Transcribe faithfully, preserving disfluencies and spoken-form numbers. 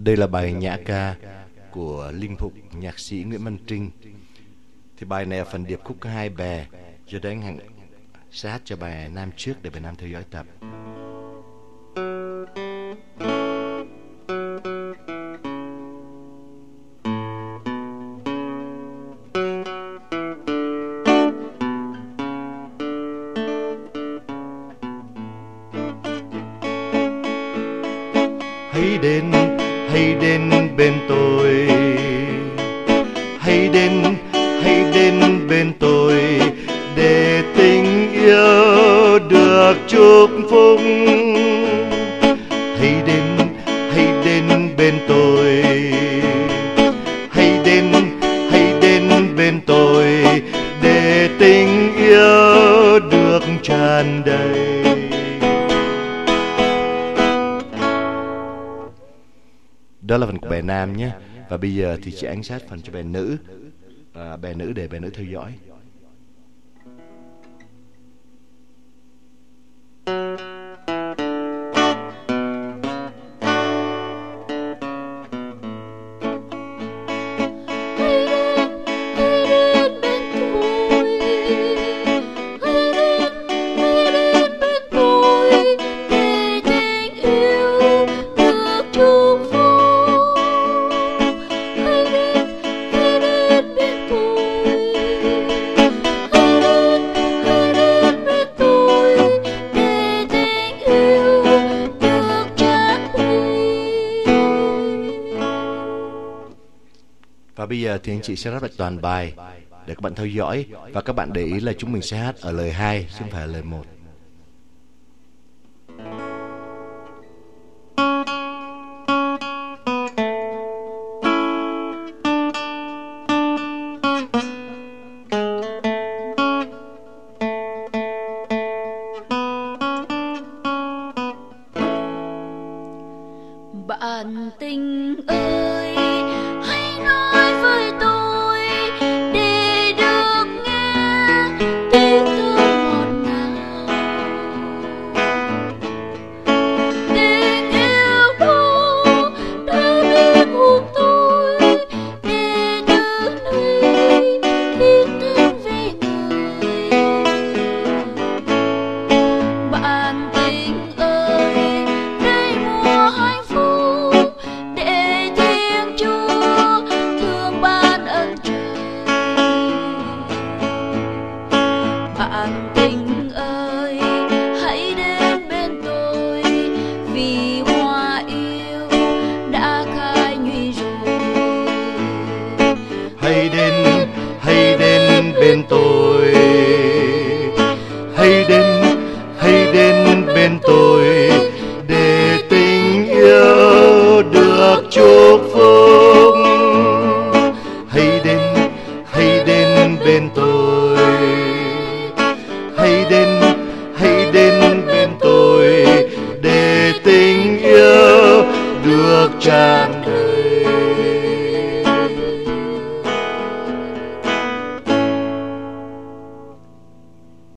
Đây là bài nhã ca của linh mục nhạc sĩ Nguyễn Văn Trinh. Thì bài này là phần điệp khúc hai bè, do đó anh Hằng sẽ hát cho bài nam trước để bài nam theo dõi tập. Hãy đến, hãy đến bên tôi, hãy đến, hãy đến bên tôi, để tình yêu được chúc phúc. Hãy đến, hãy đến bên tôi, hãy đến, hãy đến bên tôi, để tình yêu được tràn đầy. Đó là phần của bài nam nhé. Và bây giờ thì chị Ánh sát phần cho bài nữ, à, bài nữ để bài nữ theo dõi. Và bây giờ thì anh chị sẽ rap lại toàn bài để các bạn theo dõi. Và các bạn để ý là chúng mình sẽ hát ở lời hai chứ không phải là lời một. Bạn tình ơi, hãy nói với tôi để được nghe tiếng thơ ngọt ngào. Tình yêu đó đã đến hôn tôi, để từ nay tiếng thân về người. Bạn tình ơi, đây mùa hạnh phúc, để Thiên Chúa thương ban ơn trời. Bạn tình ơi, hãy đến bên tôi, vì hoa yêu đã khai nhụy rồi. Hãy đến, hãy đến bên tôi, hãy đến, hãy đến bên tôi, để tình yêu được chúc phúc.